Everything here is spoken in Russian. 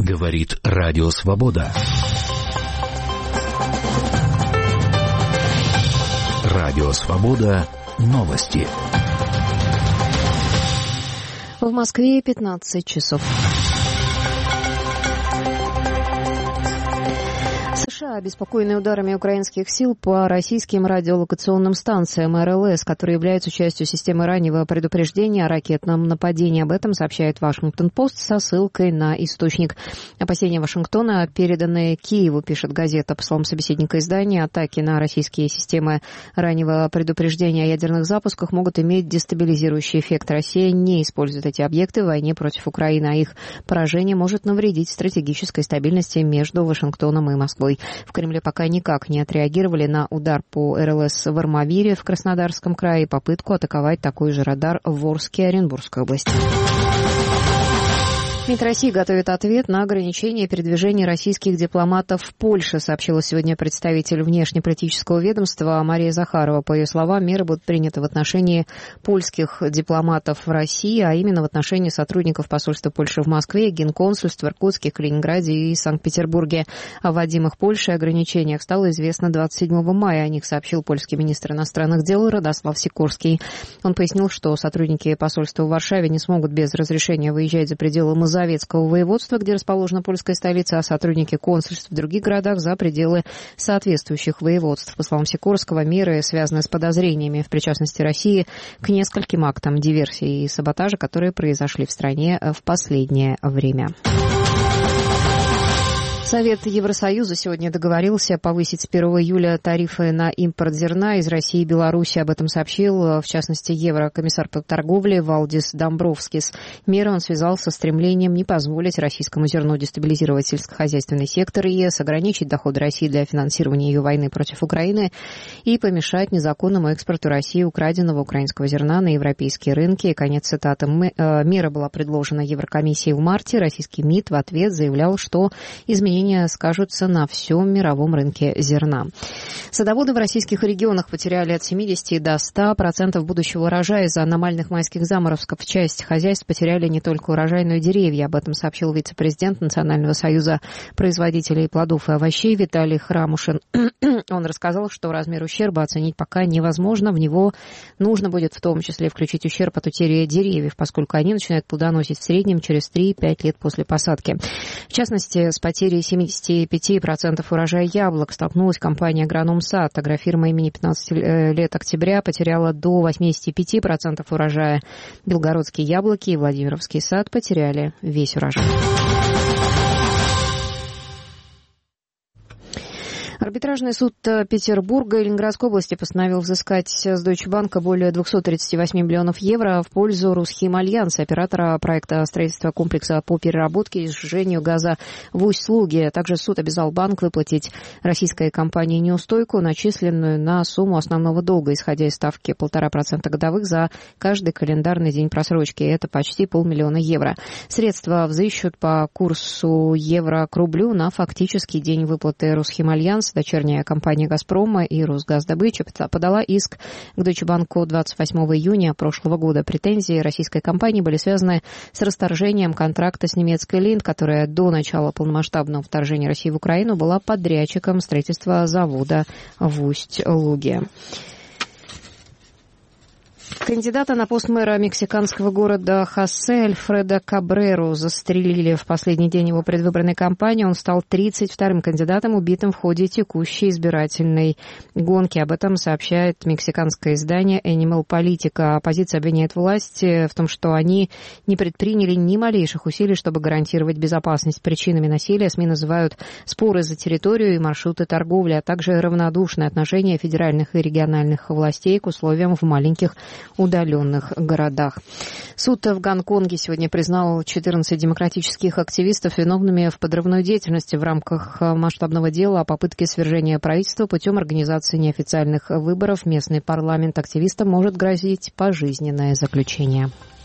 Говорит Радио Свобода. Радио Свобода. Новости. В Москве 15 часов. США обеспокоены ударами украинских сил по российским радиолокационным станциям РЛС, которые являются частью системы раннего предупреждения о ракетном нападении. Об этом сообщает Вашингтон-Пост со ссылкой на источник. Опасения Вашингтона переданы Киеву, пишет газета. По словам собеседника издания, атаки на российские системы раннего предупреждения о ядерных запусках могут иметь дестабилизирующий эффект. Россия не использует эти объекты в войне против Украины, а их поражение может навредить стратегической стабильности между Вашингтоном и Москвой. В Кремле пока никак не отреагировали на удар по РЛС в Армавире в Краснодарском крае и попытку атаковать такой же радар в Орске и Оренбургской области. МИД России готовит ответ на ограничение передвижения российских дипломатов в Польше, сообщила сегодня представитель внешнеполитического ведомства Мария Захарова. По ее словам, меры будут приняты в отношении польских дипломатов в России, а именно в отношении сотрудников посольства Польши в Москве, генконсульств в Иркутске, Калининграде и Санкт-Петербурге. О вводимых Польшей ограничениях стало известно 27 мая. О них сообщил польский министр иностранных дел Радослав Сикорский. Он пояснил, что сотрудники посольства в Варшаве не смогут без разрешения выезжать за пределы Мазовецкого воеводства, где расположена польская столица, а сотрудники консульств в других городах за пределы соответствующих воеводств. По словам Сикорского, меры связаны с подозрениями в причастности России к нескольким актам диверсии и саботажа, которые произошли в стране в последнее время. Совет Евросоюза сегодня договорился повысить с 1 июля тарифы на импорт зерна из России и Беларуси. Об этом сообщил, в частности, еврокомиссар по торговле Валдис Домбровскис. Меры он связал со стремлением не позволить российскому зерну дестабилизировать сельскохозяйственный сектор ЕС, ограничить доходы России для финансирования ее войны против Украины и помешать незаконному экспорту России украденного украинского зерна на европейские рынки. Конец цитаты. Мера была предложена Еврокомиссией в марте. Российский МИД в ответ заявлял, что изменения скажутся на всем мировом рынке зерна. Садоводы в российских регионах потеряли от 70 до 100% будущего урожая из-за аномальных майских заморозков. Часть хозяйств потеряли не только урожай, но и деревья. Об этом сообщил вице-президент Национального союза производителей плодов и овощей Виталий Храмушин. Он рассказал, что размер ущерба оценить пока невозможно. В него нужно будет в том числе включить ущерб от утери деревьев, поскольку они начинают плодоносить в среднем через 3-5 лет после посадки. В частности, с потерей 75% урожая яблок столкнулась компания «Агрономсад». Агрофирма имени 15 лет октября потеряла до 85% урожая. Белгородские яблоки и Владимировский сад потеряли весь урожай. Арбитражный суд Петербурга и Ленинградской области постановил взыскать с Deutsche Bank более 238 миллионов евро в пользу Русхимальянса, оператора проекта строительства комплекса по переработке и сжижению газа в Усть-Луге. Также суд обязал банк выплатить российской компании неустойку, начисленную на сумму основного долга, исходя из ставки 1,5% годовых за каждый календарный день просрочки. Это почти 500 000 евро. Средства взыщут по курсу евро к рублю на фактический день выплаты Русхимальянс. Дочерняя компания «Газпрома» и «Росгаздобыча» подала иск к Deutsche Bank 28 июня прошлого года. Претензии российской компании были связаны с расторжением контракта с немецкой «Линд», которая до начала полномасштабного вторжения России в Украину была подрядчиком строительства завода в Усть-Луге. Кандидата на пост мэра мексиканского города Хосе Альфредо Кабреру застрелили в последний день его предвыборной кампании. Он стал 32-м кандидатом, убитым в ходе текущей избирательной гонки. Об этом сообщает мексиканское издание Animal Politica. Оппозиция обвиняет власти в том, что они не предприняли ни малейших усилий, чтобы гарантировать безопасность. Причинами насилия СМИ называют споры за территорию и маршруты торговли, а также равнодушное отношение федеральных и региональных властей к условиям в маленьких удаленных городах. Суд в Гонконге сегодня признал 14 демократических активистов виновными в подрывной деятельности в рамках масштабного дела о попытке свержения правительства путем организации неофициальных выборов. Местный парламент активистам может грозить пожизненное заключение.